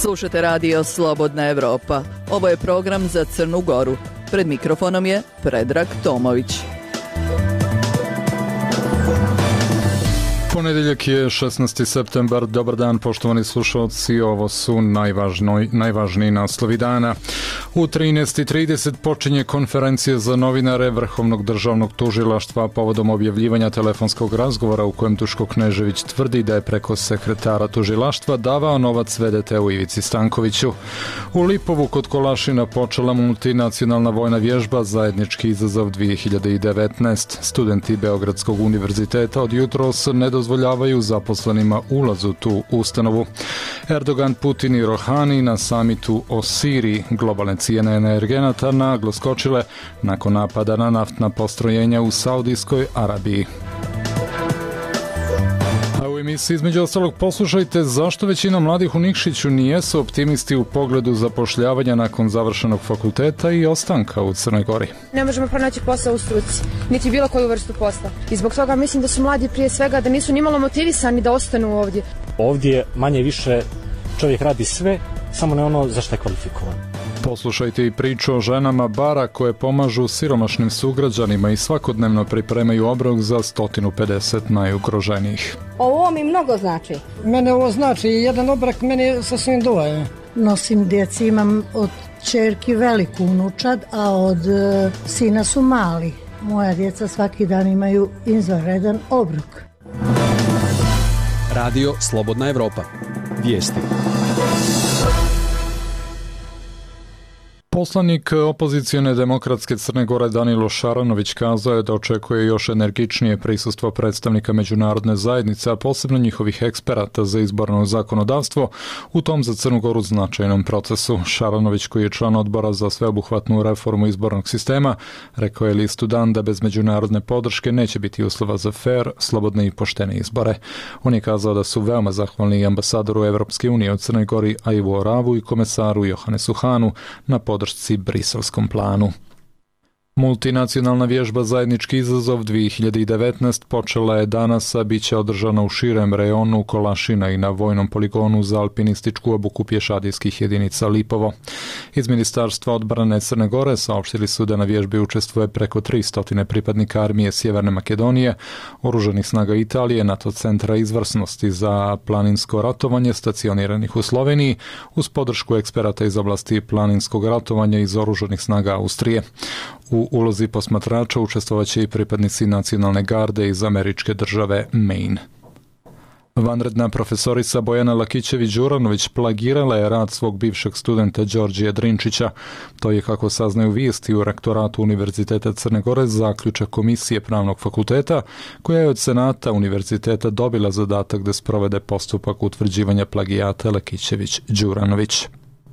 Slušate radio Slobodna Evropa. Ovo je program za Crnu Goru. Pred mikrofonom je Predrag Tomović. Ponedjeljak je 16. septembar. Dobar dan, poštovani slušalci. Ovo su najvažniji naslovi dana. U 13:30 počinje konferencija za novinare Vrhovnog državnog tužilaštva povodom objavljivanja telefonskog razgovora u kojem Duško Knežević tvrdi da je preko sekretara tužilaštva davao novac VDT-u Ivici Stankoviću. U Lipovu kod Kolašina počela multinacionalna vojna vježba Zajednički izazov 2019. Studenti Beogradskog univerziteta od jutros ne dozvoljavaju zaposlenima ulaz u tu ustanovu. Erdogan, Putin i Rohani na samitu o Siriji. Globalne cijene energenata naglo skočile nakon napada na naftna postrojenja u Saudijskoj Arabiji. A u emisiji između ostalog poslušajte zašto većina mladih u Nikšiću nijesu optimisti u pogledu zapošljavanja nakon završenog fakulteta i ostanka u Crnoj Gori. Ne možemo pronaći posao u struci, niti bilo koju vrstu posla. I zbog toga mislim da su mladi prije svega da nisu nimalo motivisani da ostanu ovdje. Ovdje manje više čovjek radi sve, samo ne ono za što je kvalifikovan. Poslušajte i priču o ženama bara koje pomažu siromašnim sugrađanima i svakodnevno pripremaju obrok za 150 najugroženijih. Ovo mi mnogo znači. Mene ovo znači, jedan obrok meni sasvim dovoljno. Nosim djeci, imam od ćerki veliku unučad, a od sina su mali. Moja djeca svaki dan imaju izvanredan obrok. Radio Slobodna Evropa. Vijesti. Poslanik opozicione demokratske Crne Gore Danilo Šaranović kazao je da očekuje još energičnije prisustvo predstavnika međunarodne zajednice, a posebno njihovih eksperata za izborno zakonodavstvo u tom za Crnu Goru značajnom procesu. Šaranović, koji je član odbora za sveobuhvatnu reformu izbornog sistema, rekao je listu Dan da bez međunarodne podrške neće biti uslova za fer, slobodne i poštene izbore. On je kazao da su veoma zahvalni ambasadoru Evropske unije u Crnoj Gori Aivu Oravu i komesaru Johanesu Hanu na podršci briselskom planu. Multinacionalna vježba Zajednički izazov 2019 počela je danas, a bit će održana u širem rejonu Kolašina i na vojnom poligonu za alpinističku obuku pješadijskih jedinica Lipovo. Iz Ministarstva odbrane Crne Gore saopštili su da na vježbi učestvuje preko 300 pripadnika armije Sjeverne Makedonije, oružanih snaga Italije, NATO centra izvrsnosti za planinsko ratovanje stacioniranih u Sloveniji, uz podršku eksperata iz oblasti planinskog ratovanja iz oružanih snaga Austrije. U ulozi posmatrača učestvovaće i pripadnici nacionalne garde iz američke države Maine. Vanredna profesorica Bojana Lakićević-Đuranović plagirala je rad svog bivšeg studenta Đorđija Drinčića. To je, kako saznaju vijesti u rektoratu Univerziteta Crne Gore, zaključak komisije Pravnog fakulteta, koja je od Senata Univerziteta dobila zadatak da sprovede postupak utvrđivanja plagijata Lakićević-Đuranović.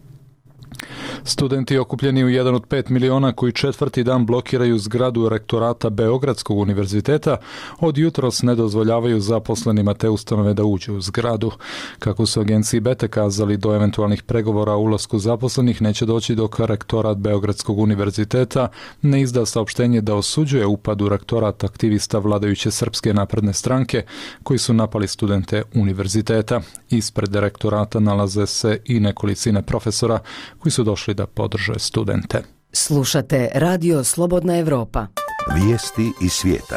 Studenti okupljeni u jedan od 5 miliona koji četvrti dan blokiraju zgradu rektorata Beogradskog univerziteta od jutros ne dozvoljavaju zaposlenima te ustanove da uđu u zgradu. Kako su agenciji Beta kazali, do eventualnih pregovora o ulasku zaposlenih neće doći dok rektorat Beogradskog univerziteta ne izda saopštenje da osuđuje upad u rektorat aktivista vladajuće Srpske napredne stranke koji su napali studente univerziteta. Ispred rektorata nalaze se i nekolicina profesora koji su došli da podrže studente. Slušate Radio Slobodna Evropa. Vijesti iz svijeta.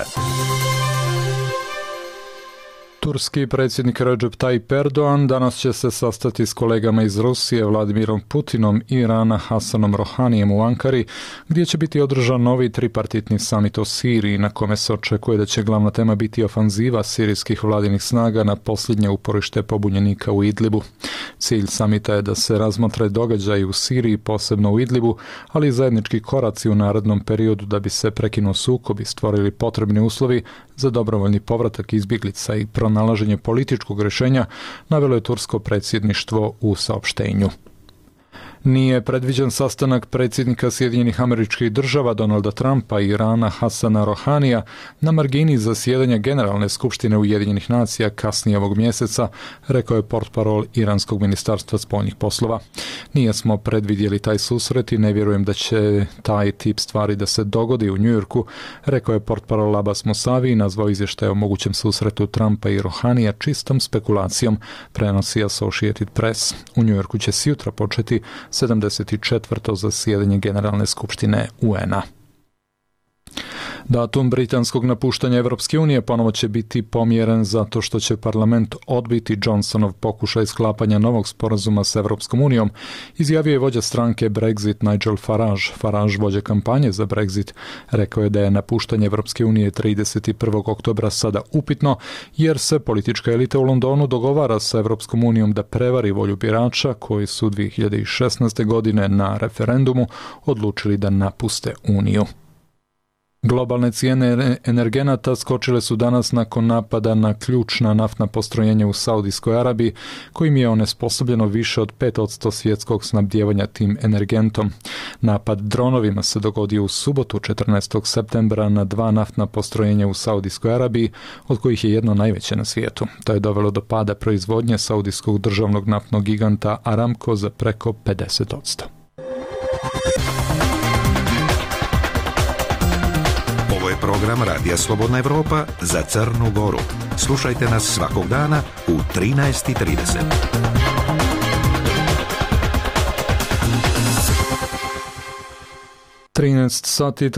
Turski predsjednik Recep Tayyip Erdogan danas će se sastati s kolegama iz Rusije, Vladimirom Putinom i Irana, Hasanom Rohanijem u Ankari, gdje će biti održan novi tripartitni samit o Siriji, na kome se očekuje da će glavna tema biti ofanziva sirijskih vladinih snaga na posljednje uporište pobunjenika u Idlibu. Cilj samita je da se razmotre događaji u Siriji, posebno u Idlibu, ali i zajednički koraci u narednom periodu da bi se prekinuo sukob i stvorili potrebni uslovi za dobrovoljni povratak izbjeglica i pronalaženje političkog rješenja, navelo je tursko predsjedništvo u saopštenju. Nije predviđen sastanak predsjednika Sjedinjenih Američkih Država Donalda Trumpa i Irana Hasana Rohanija na margini zasjedanja Generalne skupštine Ujedinjenih nacija kasnije ovog mjeseca, rekao je portparol Iranskog ministarstva spoljnih poslova. Nije smo predvidjeli taj susret i ne vjerujem da će taj tip stvari da se dogodi u Njujorku, rekao je portparol Abbas Mousavi i nazvao izvještaj o mogućem susretu Trumpa i Rohanija čistom spekulacijom, prenosi Associated Press. U Njujorku će sutra početi 74. zasjedanje Generalne skupštine UN-a. Datum britanskog napuštanja Evropske unije ponovo će biti pomjeren zato što će parlament odbiti Johnsonov pokušaj sklapanja novog sporazuma s Evropskom unijom, izjavio je vođa stranke Brexit Nigel Farage. Farage, vođa kampanje za Brexit, rekao je da je napuštanje Evropske unije 31. oktobra sada upitno, jer se politička elita u Londonu dogovara sa Evropskom unijom da prevari volju birača koji su 2016. godine na referendumu odlučili da napuste uniju. Globalne cijene energenata skočile su danas nakon napada na ključna naftna postrojenja u Saudijskoj Arabiji, kojim je onesposobljeno više od 5% svjetskog snabdijevanja tim energentom. Napad dronovima se dogodio u subotu 14. septembra na 2 naftna postrojenja u Saudijskoj Arabiji, od kojih je jedno najveće na svijetu. To je dovelo do pada proizvodnje saudijskog državnog naftnog giganta Aramco za preko 50%. Ovo je program Radija Slobodna Evropa za Crnu Goru. Slušajte nas svakog dana u 13:30. 13 sati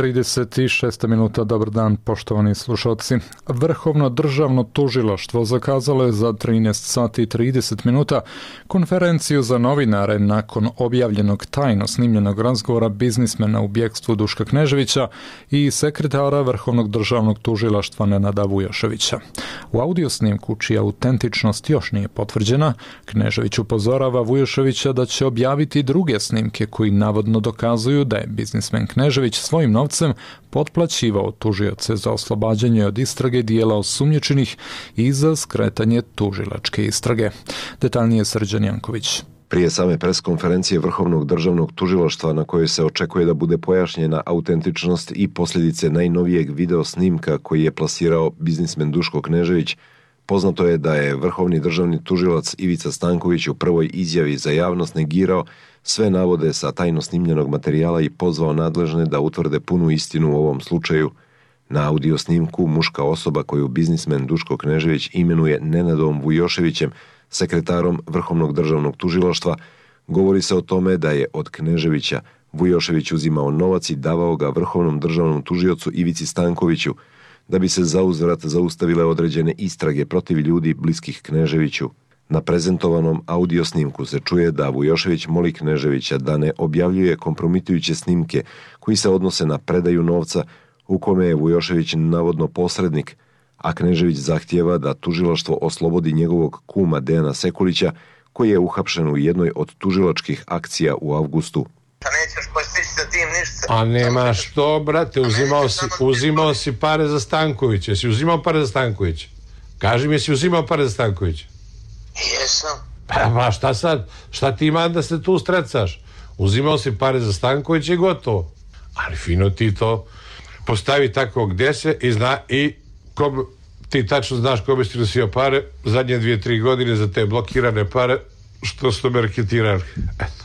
36 minuta. Dobar dan, poštovani slušalci. Vrhovno državno tužilaštvo zakazalo je za 13 sati 30 minuta konferenciju za novinare nakon objavljenog tajno snimljenog razgovora biznismena u bjegstvu Duška Kneževića i sekretara Vrhovnog državnog tužilaštva Nenada Vujoševića. U audio snimku, čija autentičnost još nije potvrđena, Knežević upozorava Vujoševića da će objaviti druge snimke koji navodno dokazuju da je biznismen Knežević svojim novcem potplaćivao tužioce za oslobađanje od istrage dijela osumnjičenih i za skretanje tužilačke istrage. Detaljnije Srđan Janković. Prije same preskonferencije Vrhovnog državnog tužilaštva na kojoj se očekuje da bude pojašnjena autentičnost i posljedice najnovijeg video snimka koji je plasirao biznismen Duško Knežević, poznato je da je Vrhovni državni tužilac Ivica Stanković u prvoj izjavi za javnost negirao sve navode sa tajno snimljenog materijala i pozvao nadležne da utvrde punu istinu u ovom slučaju. Na audio snimku muška osoba koju biznismen Duško Knežević imenuje Nenadom Vujoševićem, sekretarom Vrhovnog državnog tužilaštva, govori se o tome da je od Kneževića Vujošević uzimao novac i davao ga Vrhovnom državnom tužiocu Ivici Stankoviću, da bi se zauzvrat zaustavile određene istrage protiv ljudi bliskih Kneževiću. Na prezentovanom audio snimku se čuje da Vujošević moli Kneževića da ne objavljuje kompromitujuće snimke koji se odnose na predaju novca, u kome je Vujošević navodno posrednik, a Knežević zahtijeva da tužilaštvo oslobodi njegovog kuma Dejana Sekulića, koji je uhapšen u jednoj od tužilačkih akcija u avgustu. Pa nećeš postići sa tim ništa. A nema što, brate, uzimao si pare za Stankovića. Jesi uzimao pare za Stankovića? Kaži mi, jesi uzimao pare za Stankovića? Jesam. Pa šta sad? Šta ti ima da se tu strecaš? Uzimao si pare za Stankovića i gotovo. Ali fino ti to postavi tako gdje se i ti tačno znaš ko bi ti nosio pare zadnje 2-3 godine za te blokirane pare što su me raketirali. Eto.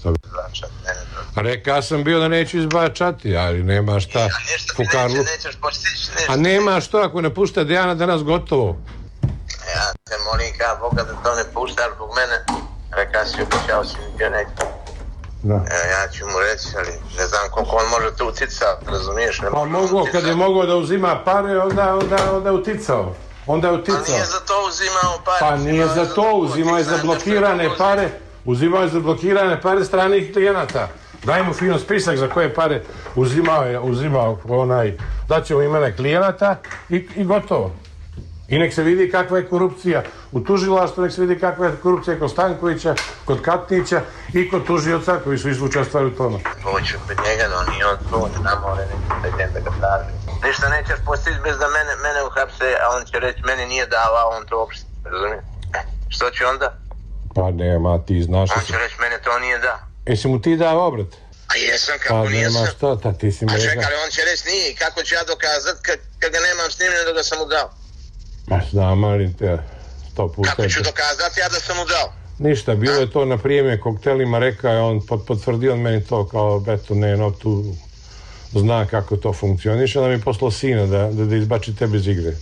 Rekao sam bio da neću izbačati, ali nema šta. Fukarlu. Nećeš postići ništa. A nema što ako ne pušta Dejana danas gotovo. Ja te molim kao Boga da to ne pušta zbog mene. Rekao si obećao si mi bio nekako. Ja ću mu reći, ali ne znam koliko on može tu uticati, razumiješ? Pa mogo, kad je mogao da uzima pare, onda je uticao. Onda je uticao. Pa nije za to uzimao pare. Pa nije za to, uzimao je za blokirane pare. Uzimao je za blokirane pare stranih klijenata. Daj mu fino spisak za koje pare uzimao daće mu imena klijenata i gotovo. I nek se vidi kakva je korupcija u tužilaštvu, nek se vidi kakva je korupcija kod Stankovića, kod Katnića i kod tužioca koji su učestvovali u tome. Poću kod njega, no nije on tu, on ne more, da idem da ga tražim. Ništa nećeš postići bez da mene uhapse, a on će reći meni nije davao, on to uopšte, razumije? Što će onda? Pa nema, ti znaš... On će reći mene to nije da. Jesi mu ti dao obrat? A jesam, kako nijesam. Pa nema što, ti si mu rekao. A čekaj, on će reći nije, kako ću ja dokazat kad ga nemam snimljeno da ga sam mu dao? Ma znam, ali te 100 puta. Kako ću dokazati ja da sam mu dao? Ništa, bilo je to na prijeme koktelima, rekao je on, potvrdio meni to kao, eto, tu zna kako to funkcioniše, da mi je poslao sina da izbači tebe iz igre.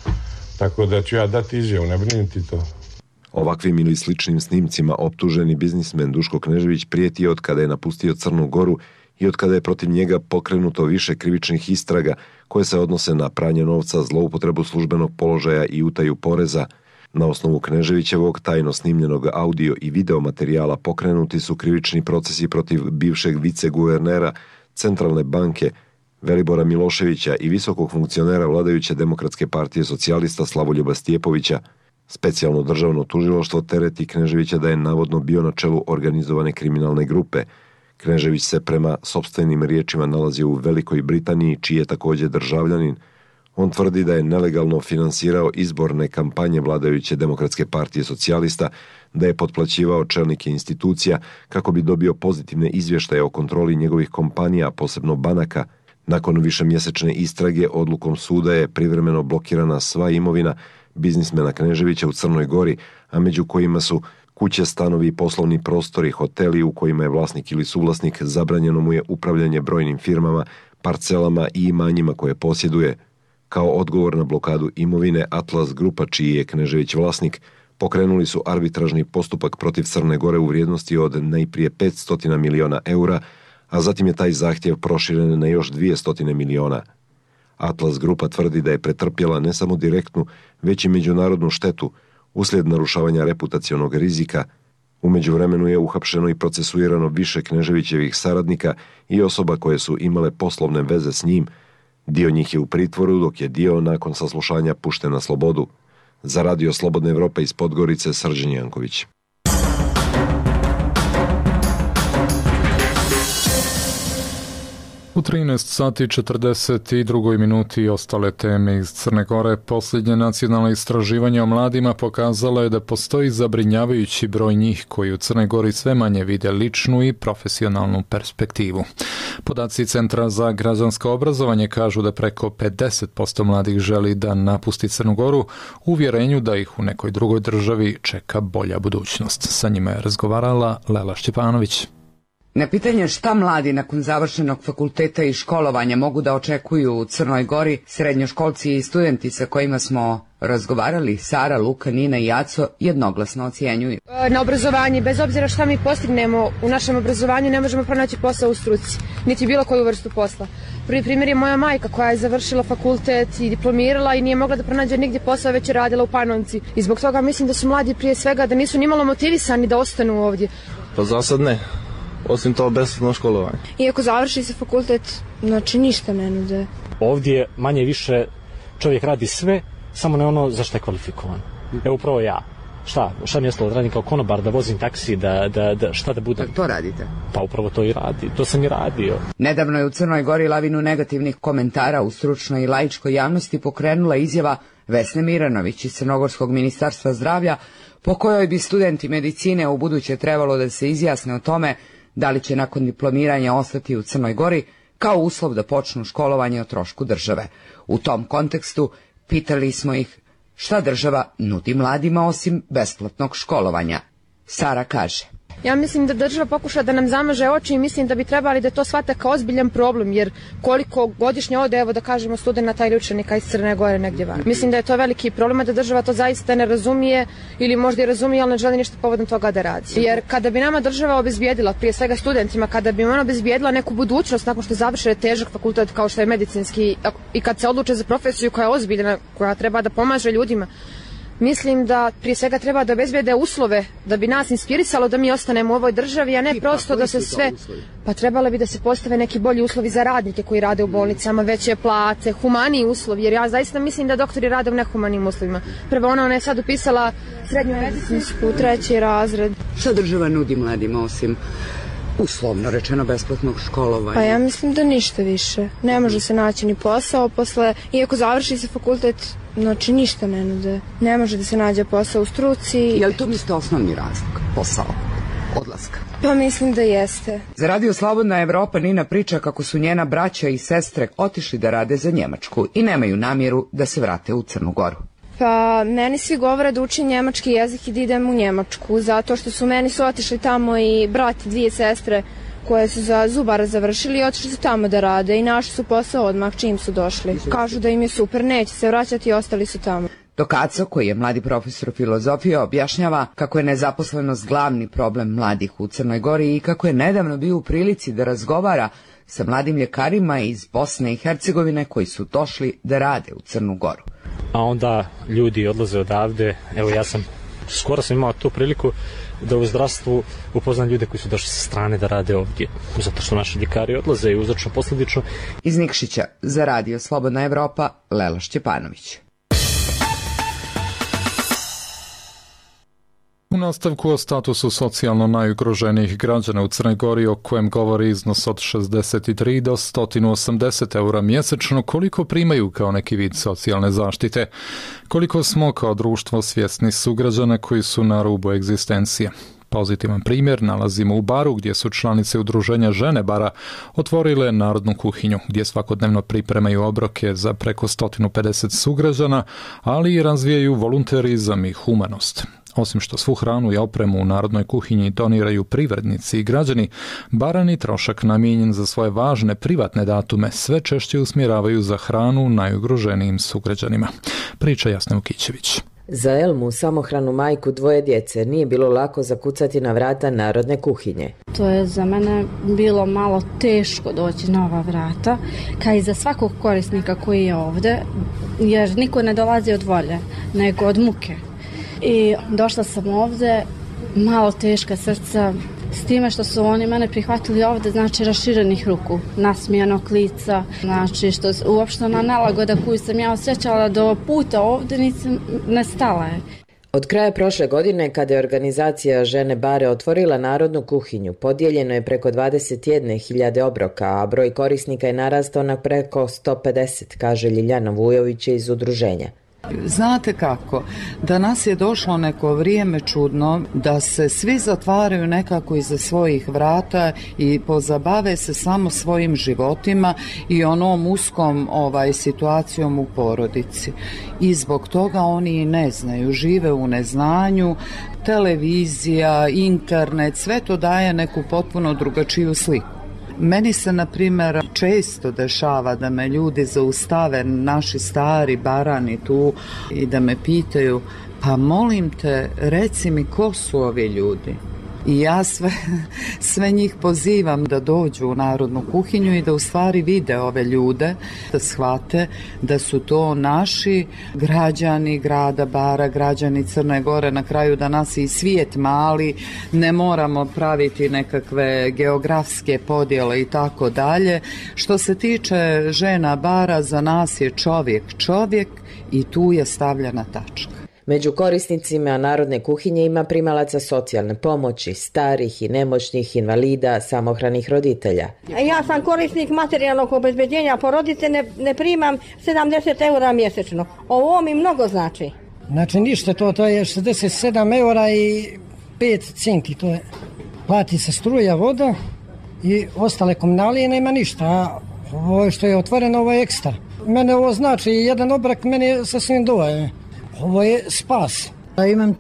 Tako da ću ja dati izjavu, ne briniti to. Ovakvim ili sličnim snimcima optuženi biznismen Duško Knežević prijeti od kada je napustio Crnu Goru i od kada je protiv njega pokrenuto više krivičnih istraga koje se odnose na pranje novca, zloupotrebu službenog položaja i utaju poreza. Na osnovu Kneževićevog tajno snimljenog audio i video materijala pokrenuti su krivični procesi protiv bivšeg viceguvernera Centralne banke Velibora Miloševića i visokog funkcionera vladajuće Demokratske partije socijalista Slavoljuba Stjepovića. Specijalno državno tužilaštvo tereti Kneževića da je navodno bio na čelu organizovane kriminalne grupe. Knežević se prema sopstvenim riječima nalazi u Velikoj Britaniji, čiji je također državljanin. On tvrdi da je nelegalno finansirao izborne kampanje vladajuće Demokratske partije socijalista, da je potplaćivao čelnike institucija kako bi dobio pozitivne izvještaje o kontroli njegovih kompanija, posebno banaka. Nakon višemjesečne istrage odlukom suda je privremeno blokirana sva imovina biznismena Kneževića u Crnoj Gori, a među kojima su kuće, stanovi i poslovni prostori, hoteli u kojima je vlasnik ili suvlasnik, zabranjeno mu je upravljanje brojnim firmama, parcelama i imanjima koje posjeduje. Kao odgovor na blokadu imovine, Atlas Grupa, čiji je Knežević vlasnik, pokrenuli su arbitražni postupak protiv Crne Gore u vrijednosti od najprije 500 miliona eura, a zatim je taj zahtjev proširen na još 200 miliona. Atlas Grupa tvrdi da je pretrpjela ne samo direktnu, već i međunarodnu štetu uslijed narušavanja reputacionog rizika. U međuvremenu je uhapšeno i procesuirano više Kneževićevih saradnika i osoba koje su imale poslovne veze s njim. Dio njih je u pritvoru, dok je dio nakon saslušanja pušten na slobodu. Za Radio Slobodna Evropa iz Podgorice, Srđan Janković. U 13 sati 42 minuti ostale teme iz Crne Gore. Posljednje nacionalno istraživanje o mladima pokazalo je da postoji zabrinjavajući broj njih koji u Crnoj Gori sve manje vide ličnu i profesionalnu perspektivu. Podaci Centra za građansko obrazovanje kažu da preko 50% mladih želi da napusti Crnu Goru u uvjerenju da ih u nekoj drugoj državi čeka bolja budućnost. Sa njima je razgovarala Lela Šćepanović. Na pitanje šta mladi nakon završenog fakulteta i školovanja mogu da očekuju u Crnoj Gori, srednjoškolci i studenti sa kojima smo razgovarali, Sara, Luka, Nina i Aco, jednoglasno ocjenjuju. Na obrazovanje, bez obzira šta mi postignemo u našem obrazovanju, ne možemo pronaći posao u struci, niti bilo koju vrstu posla. Prvi primjer je moja majka koja je završila fakultet i diplomirala i nije mogla da pronađe nigdje posao, već je radila u Panovci. I zbog toga mislim da su mladi prije svega da nisu nimalo motivisani da ostanu ovdje. Pa za sad ne. Osim to besplatno školovanje. Iako završi se fakultet, znači ništa ne nude. Ovdje manje više čovjek radi sve, samo ne ono za što je kvalifikovan. Evo upravo ja. Šta mi je ostalo da radim kao konobar, da vozim taksi, šta da budem? To radite? Pa upravo to i radi, to sam i radio. Nedavno je u Crnoj Gori lavinu negativnih komentara u stručnoj i laičkoj javnosti pokrenula izjava Vesne Miranović iz Crnogorskog ministarstva zdravlja, po kojoj bi studenti medicine u buduće trebalo da se izjasne o tome da li će nakon diplomiranja ostati u Crnoj Gori kao uslov da počnu školovanje o trošku države. U tom kontekstu pitali smo ih šta država nudi mladima osim besplatnog školovanja. Sara kaže: Ja mislim da država pokuša da nam zamaže oči i mislim da bi trebali da to shvate kao ozbiljan problem, jer koliko godišnje ode, evo da kažemo, studenata ili učenika iz Crne Gore negdje van. Mislim da je to veliki problem, da država to zaista ne razumije ili možda i razumije, ali ne želi ništa povodom toga da radi. Jer kada bi nama država obezbijedila, prije svega studentima, kada bi ona obezbijedila neku budućnost nakon što završe težak fakultet kao što je medicinski i kad se odluče za profesiju koja je ozbiljna, koja treba da pomaže ljudima, mislim da prije svega treba da obezbijede uslove da bi nas inspirisalo da mi ostanemo u ovoj državi, a ne prosto da se sve... Pa trebalo bi da se postave neki bolji uslovi za radnike koji rade u bolnicama, veće plate, humaniji uslovi, jer ja zaista mislim da doktori rade u nehumanim uslovima. Prvo ona je sad upisala srednju medicinsku, 3. razred. Šta država nudi mladima osim uslovno rečeno besplatnog školovanja? Pa ja mislim da ništa više. Ne može se naći ni posao posle, iako završi se fakultet, znači ništa ne nude. Ne može da se nađe posao u struci. Je li to mislite osnovni razlog, posao? odlaska? Pa mislim da jeste. Za Radio Slobodna Evropa Nina priča kako su njena braća i sestre otišli da rade za Njemačku i nemaju namjeru da se vrate u Crnu Goru. Pa meni svi govore da učim njemački jezik i da idem u Njemačku, zato što su meni otišli tamo i brat i dvije sestre koje su za zubara završili i otišli su tamo da rade i našli su posao odmah čim su došli. Kažu da im je super, neće se vraćati i ostali su tamo. Dok Aco, koji je mladi profesor filozofije, objašnjava kako je nezaposlenost glavni problem mladih u Crnoj Gori i kako je nedavno bio u prilici da razgovara sa mladim ljekarima iz Bosne i Hercegovine koji su došli da rade u Crnu Goru. A onda ljudi odlaze odavde, evo ja sam, skoro sam imao tu priliku da u zdravstvu upoznam ljude koji su došli sa strane da rade ovdje, zato što naši ljekari odlaze i uzročno posljedično. Iz Nikšića za Radio Slobodna Evropa, Lela Šćepanović. U nastavku o statusu socijalno najugroženijih građana u Crnoj Gori, o kojem govori iznos od 63 do 180 eura mjesečno, koliko primaju kao neki vid socijalne zaštite, koliko smo kao društvo svjesni sugrađana koji su na rubu egzistencije. Pozitivan primjer nalazimo u Baru, gdje su članice udruženja Žene Bara otvorile narodnu kuhinju, gdje svakodnevno pripremaju obroke za preko 150 sugrađana, ali i razvijaju volunterizam i humanost. Osim što svu hranu i opremu u narodnoj kuhinji doniraju privrednici i građani, barani trošak namijenjen za svoje važne privatne datume sve češće usmjeravaju za hranu najugroženijim sugrađanima. Priča Jasna Ukićević. Za Elmu, samohranu majku dvoje djece, nije bilo lako zakucati na vrata narodne kuhinje. To je za mene bilo malo teško doći na ova vrata, kao i za svakog korisnika koji je ovdje, jer niko ne dolazi od volje, nego od muke. I došla sam ovdje, malo teška srca, s time što su oni mene prihvatili ovdje, znači raširenih ruku, nasmijanog lica, znači što uopšte ona nelagoda koju sam ja osjećala do puta ovdje ne stala je. Od kraja prošle godine, kada je organizacija Žene Bare otvorila narodnu kuhinju, podijeljeno je preko 21.000 obroka, a broj korisnika je narastao na preko 150, kaže Ljiljana Vujović iz udruženja. Znate kako, danas je došlo neko vrijeme čudno da se svi zatvaraju nekako iza svojih vrata i pozabave se samo svojim životima i onom uskom situacijom u porodici. I zbog toga oni ne znaju, žive u neznanju, televizija, internet, sve to daje neku potpuno drugačiju sliku. Meni se, na primjer, često dešava da me ljudi zaustave, naši stari barani tu, i da me pitaju, pa molim te, reci mi ko su ovi ljudi. I ja sve njih pozivam da dođu u narodnu kuhinju i da u stvari vide ove ljude, da shvate da su to naši građani grada Bara, građani Crne Gore, na kraju da nas i svijet mali, ne moramo praviti nekakve geografske podjele i tako dalje. Što se tiče žena Bara, za nas je čovjek i tu je stavljena tačka. Među korisnicima narodne kuhinje ima primalaca socijalne pomoći, starih i nemoćnih, invalida, samohranih roditelja. Ja sam korisnik materijalnog obezbeđenja porodice, ne primam 70 eura mjesečno. Ovo mi mnogo znači. Znači ništa, to je 67 eura i 5 centi. To je. Plati se struja, voda i ostale komunalije, nema ništa. A ovo što je otvoreno, ovo je ekstra. Mene ovo znači, jedan obrok meni sasvim dovoljno. Ovo je spas. Imam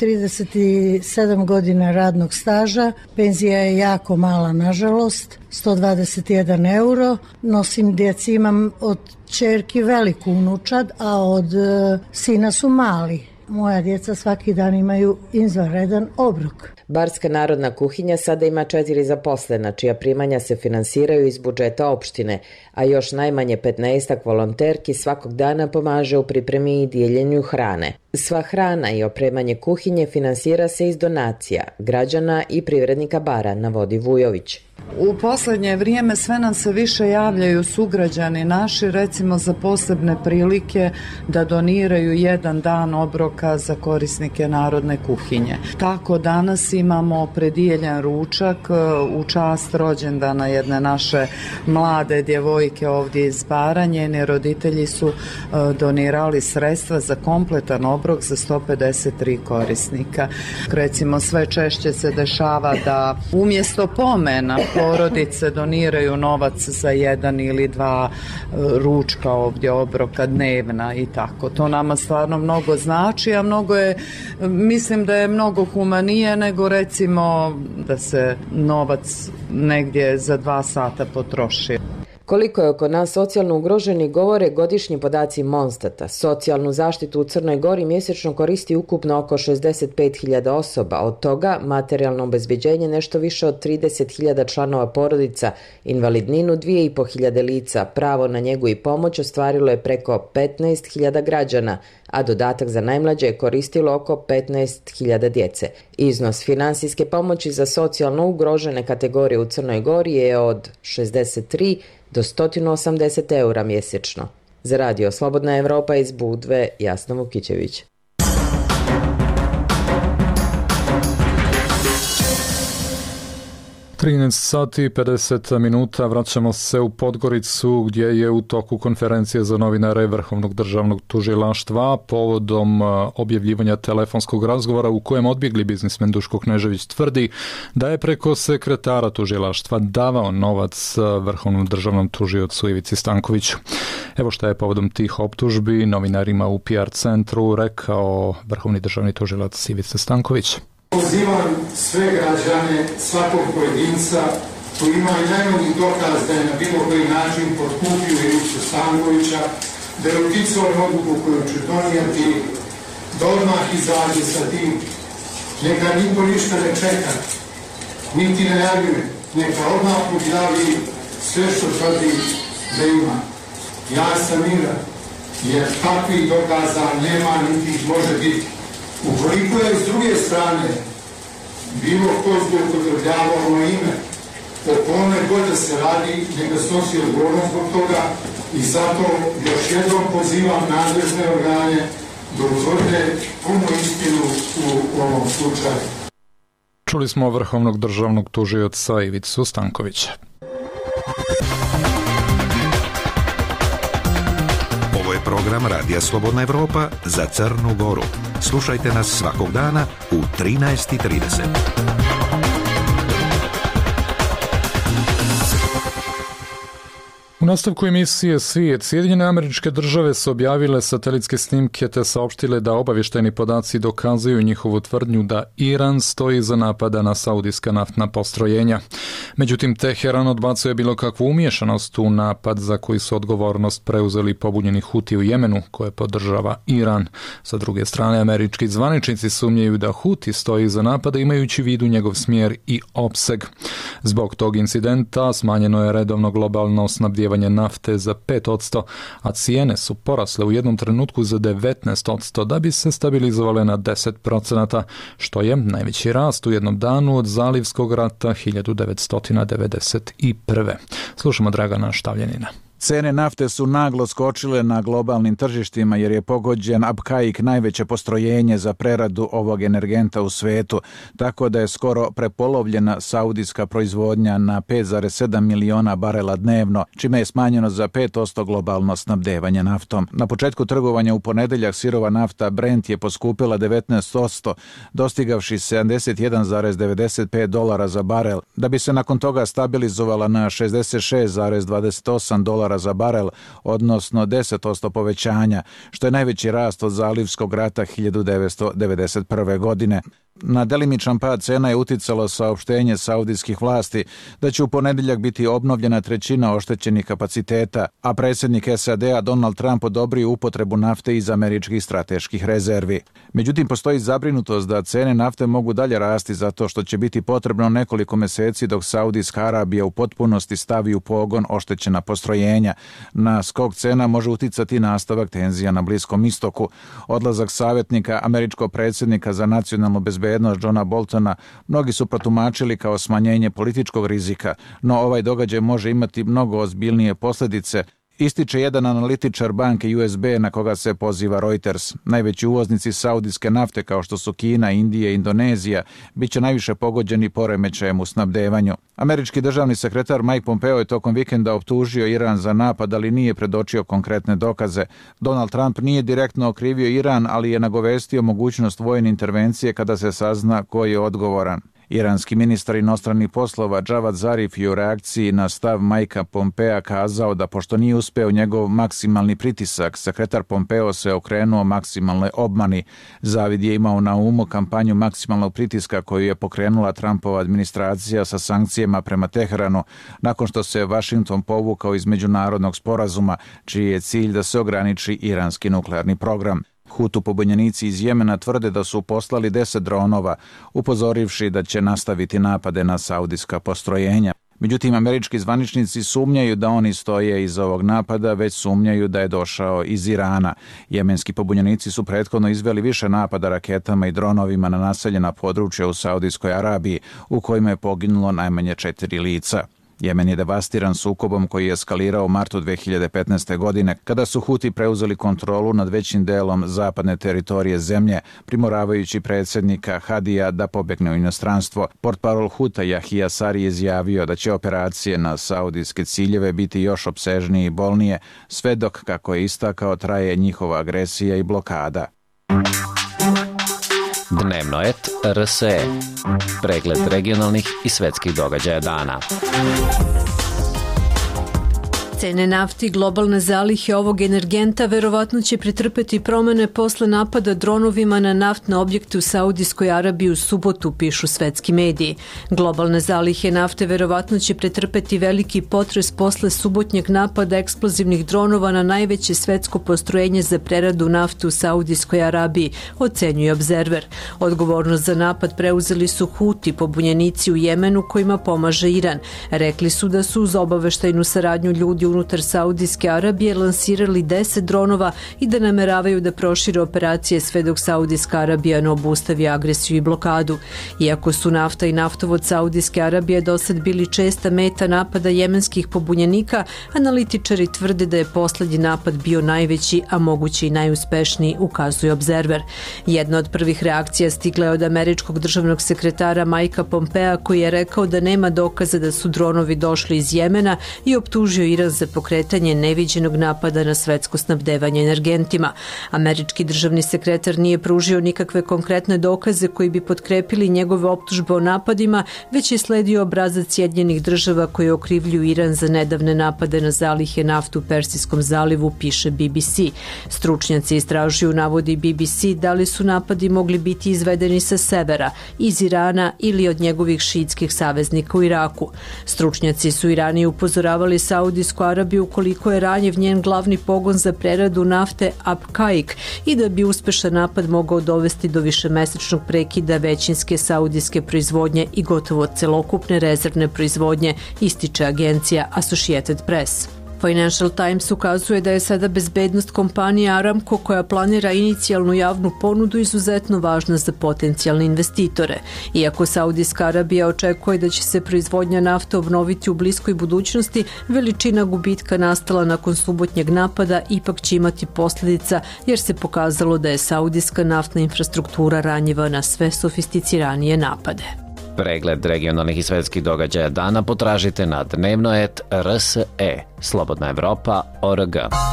37 godina radnog staža, penzija je jako mala nažalost, 121 euro. Nosim djeci, imam od ćerki veliku unučad, a od sina su mali. Moja djeca svaki dan imaju izvanredan obrok. Barska narodna kuhinja sada ima 4 zaposlena, čija primanja se finansiraju iz budžeta opštine, a još najmanje 15 volonterki svakog dana pomaže u pripremi i dijeljenju hrane. Sva hrana i opremanje kuhinje finansira se iz donacija građana i privrednika Bara, navodi Vujović. U posljednje vrijeme sve nam se više javljaju sugrađani naši, recimo za posebne prilike da doniraju jedan dan obroka za korisnike narodne kuhinje. Tako danas imamo predijeljen ručak u čast rođendana jedne naše mlade djevojke ovdje iz Baranje. Njeni roditelji su donirali sredstva za kompletan obrok za 153 korisnika. Recimo sve češće se dešava da umjesto pomena porodice doniraju novac za jedan ili dva ručka ovdje obroka dnevna i tako. To nama stvarno mnogo znači, a mnogo je, mislim da je mnogo humanije nego recimo da se novac negdje za 2 sata potroši. Koliko je oko nas socijalno ugroženi govore godišnji podaci Monstata. Socijalnu zaštitu u Crnoj Gori mjesečno koristi ukupno oko 65.000 osoba. Od toga materijalno obezbeđenje nešto više od 30.000 članova porodica, invalidninu 2.500 lica, pravo na njegu i pomoć ostvarilo je preko 15.000 građana, a dodatak za najmlađe je koristilo oko 15.000 djece. Iznos finansijske pomoći za socijalno ugrožene kategorije u Crnoj Gori je od 63 do 180 eura mjesečno. Za Radio Slobodna Evropa iz Budve, Jasna Vukićević. 13 sati i 50 minuta vraćamo se u Podgoricu gdje je u toku konferencije za novinare Vrhovnog državnog tužilaštva povodom objavljivanja telefonskog razgovora u kojem odbjegli biznismen Duško Knežević tvrdi da je preko sekretara tužilaštva davao novac Vrhovnom državnom tužiocu Ivici Stankoviću. Evo šta je povodom tih optužbi novinarima u PR centru rekao Vrhovni državni tužilac Ivica Stanković. Pozivam sve građane, svakog pojedinca koji ima i najmanji dokaz da je na bilo koji način potkupio Ivicu Stankovića, da je uticao odluku koju će donijeti, da odmah izađe sa tim. Neka niko ništa ne čeka, niti ne najavljuje, neka odmah objavi sve što tvrdi da ima. Ja sam miran, jer takvih dokaza nema niti ih može biti. Ukoliko je s druge strane bilo ko zloupotrebljavao moje ime, o kome god da se radi, neka snosi odgovornost zbog toga i zato još jednom pozivam nadležne organe da utvrde punu istinu u ovom slučaju. Čuli smo Vrhovnog državnog tužioca Ivicu Stankovića. Ovo je program Radija Slobodna Evropa za Crnu Goru. Slušajte nas svakog dana u 13:30. U nastavku emisije Svijet, Sjedinjene Američke Države su objavile satelitske snimke te saopštile da obavještajni podaci dokazuju njihovu tvrdnju da Iran stoji iza napada na saudijska naftna postrojenja. Međutim, Teheran odbacuje bilo kakvu umiješanost u napad za koji su odgovornost preuzeli pobunjeni Huti u Jemenu, koje podržava Iran. Sa druge strane, američki zvaničnici sumnjaju da Huti stoji iza napada imajući u vidu njegov smjer i opseg. Zbog tog incidenta smanjeno je redovno globalno snabdijevanje nafte za 5%, a cijene su porasle u jednom trenutku za 19% da bi se stabilizovale na 10%, što je najveći rast u jednom danu od Zalivskog rata 1991. Slušamo Dragana Štavljanina. Cene nafte su naglo skočile na globalnim tržištima jer je pogođen Abqaiq, najveće postrojenje za preradu ovog energenta u svetu, tako da je skoro prepolovljena saudijska proizvodnja na 5,7 miliona barela dnevno, čime je smanjeno za 5% globalno snabdevanje naftom. Na početku trgovanja u ponedeljak sirova nafta Brent je poskupila 19%, dostigavši $71,95 za barel, da bi se nakon toga stabilizovala na $66,28 za barel, odnosno 10% povećanja, što je najveći rast od Zalivskog rata 1991. godine. Na delimičan pad cena je uticalo saopštenje saudijskih vlasti da će u ponedeljak biti obnovljena trećina oštećenih kapaciteta, a predsjednik SAD-a Donald Trump odobrio upotrebu nafte iz američkih strateških rezervi. Međutim, postoji zabrinutost da cene nafte mogu dalje rasti zato što će biti potrebno nekoliko mjeseci dok Saudijska Arabija u potpunosti stavi u pogon oštećena postrojenja. Na skok cena može uticati nastavak tenzija na Bliskom istoku. Odlazak savjetnika američkog predsjednika za nacionalnu bezbednost bezbednost Johna Boltona mnogi su protumačili kao smanjenje političkog rizika, no ovaj događaj može imati mnogo ozbiljnije posljedice, ističe jedan analitičar banke USB na koga se poziva Reuters. Najveći uvoznici saudijske nafte kao što su Kina, Indija i Indonezija bit će najviše pogođeni poremećajem u snabdevanju. Američki državni sekretar Mike Pompeo je tokom vikenda optužio Iran za napad, ali nije predočio konkretne dokaze. Donald Trump nije direktno okrivio Iran, ali je nagovestio mogućnost vojne intervencije kada se sazna ko je odgovoran. Iranski ministar inostranih poslova Javad Zarif je u reakciji na stav Mikea Pompea kazao da pošto nije uspeo njegov maksimalni pritisak, sekretar Pompeo se okrenuo maksimalnoj obmani. Zavid je imao na umu kampanju maksimalnog pritiska koju je pokrenula Trumpova administracija sa sankcijama prema Teheranu nakon što se Washington povukao iz međunarodnog sporazuma, čiji je cilj da se ograniči iranski nuklearni program. Hutu pobunjenici iz Jemena tvrde da su poslali 10 dronova, upozorivši da će nastaviti napade na saudijska postrojenja. Međutim, američki zvaničnici sumnjaju da oni stoje iza ovog napada, već sumnjaju da je došao iz Irana. Jemenski pobunjenici su prethodno izveli više napada raketama i dronovima na naseljena područja u Saudijskoj Arabiji, u kojima je poginulo najmanje 4 lica. Jemen je devastiran sukobom koji je eskalirao u martu 2015. godine, kada su Huti preuzeli kontrolu nad većim delom zapadne teritorije zemlje, primoravajući predsjednika Hadija da pobegne u inostranstvo. Portparol Huta Yahya Sari je izjavio da će operacije na saudijske ciljeve biti još opsežnije i bolnije, sve dok, kako je istakao, traje njihova agresija i blokada. Dnevno et RSE. Pregled regionalnih i svetskih događaja dana. Cene nafti i globalne zalihe ovog energenta verovatno će pretrpeti promene posle napada dronovima na naftne objekte u Saudijskoj Arabiji u subotu, pišu svetski mediji. Globalne zalihe nafte verovatno će pretrpeti veliki potres posle subotnjeg napada eksplozivnih dronova na najveće svetsko postrojenje za preradu nafte u Saudijskoj Arabiji, ocenjuje Observer. Odgovornost za napad preuzeli su Huti, pobunjenici u Jemenu kojima pomaže Iran. Rekli su da su uz obaveštajnu saradnju ljudi unutar Saudijske Arabije lansirali 10 dronova i da nameravaju da prošire operacije sve dok Saudijska Arabija ne obustavi agresiju i blokadu. Iako su nafta i naftovod Saudijske Arabije dosad bili česta meta napada jemenskih pobunjenika, analitičari tvrde da je poslednji napad bio najveći, a moguće i najuspešniji, ukazuje Observer. Jedna od prvih reakcija stigla je od američkog državnog sekretara Mikea Pompea, koji je rekao da nema dokaza da su dronovi došli iz Jemena i optužio Iran za pokretanje neviđenog napada na svetsko snabdevanje energentima. Američki državni sekretar nije pružio nikakve konkretne dokaze koji bi potkrepili njegove optužbe o napadima, već je sledio obrazac Sjedinjenih država koji okrivljuju Iran za nedavne napade na zalihe nafte u Persijskom zalivu, piše BBC. Stručnjaci istražuju, navodi BBC, da li su napadi mogli biti izvedeni sa severa, iz Irana ili od njegovih šiitskih saveznika u Iraku. Stručnjaci su Irani upozoravali Saudijsku Arabiju koliko je ranjiv njen glavni pogon za preradu nafte Abqaiq i da bi uspešan napad mogao dovesti do višemesečnog prekida većinske saudijske proizvodnje i gotovo celokupne rezervne proizvodnje, ističe agencija Associated Press. Financial Times ukazuje da je sada bezbednost kompanije Aramco, koja planira inicijalnu javnu ponudu, izuzetno važna za potencijalne investitore. Iako Saudijska Arabija očekuje da će se proizvodnja nafte obnoviti u bliskoj budućnosti, veličina gubitka nastala nakon subotnjeg napada ipak će imati posljedica, jer se pokazalo da je saudijska naftna infrastruktura ranjiva na sve sofisticiranije napade. Pregled regionalnih i svetskih događaja dana potražite na dnevno.rs.e. Slobodna Evropa.org.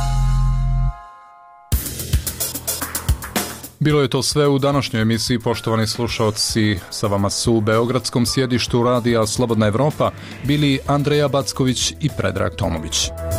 Bilo je to sve u današnjoj emisiji, poštovani slušalci. Sa vama su u beogradskom sjedištu radija Slobodna Evropa bili Andreja Backović i Predrag Tomović.